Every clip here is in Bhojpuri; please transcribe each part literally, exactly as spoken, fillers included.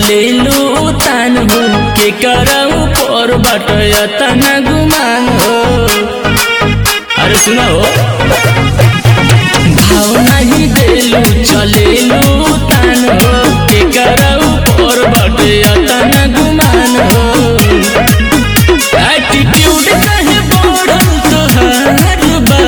चलेलू तान हो के करऊ पर बटया तना गुमान हो। अरे सुना हो भाव नहीं देलू चलेलू तान हो के करऊ पर बटया तना गुमान हो। एटीट्यूड कहे बढ़ल तोहार बा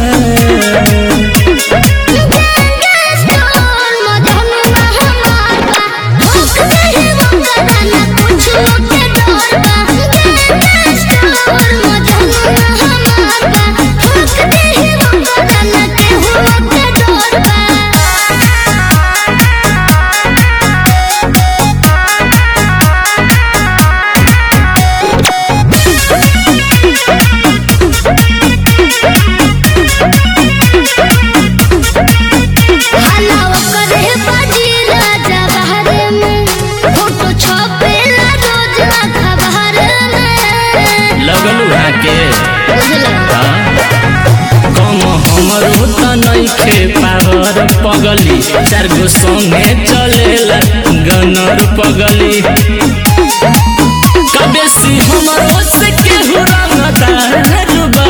नइखे पावर पगली चार गो संगे चलेला गनर पगली कबेसी हमरो से केहू रंगदार बा।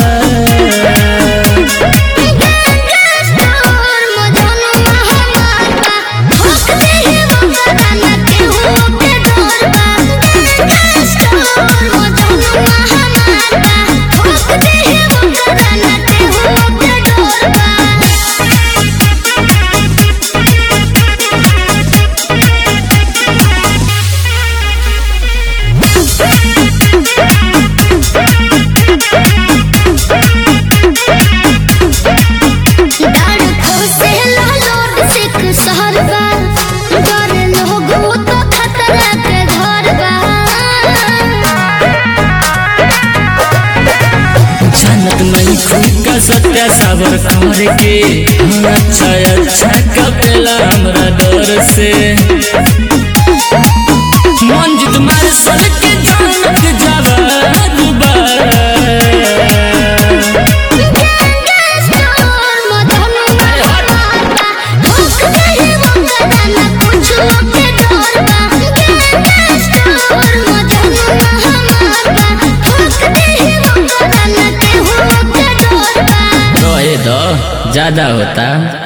सत्या साबर करे के अच्छा अच्छा कपेला हमरा डर से मंजित मार सन के जानत जवाब बा। ज्यादा होता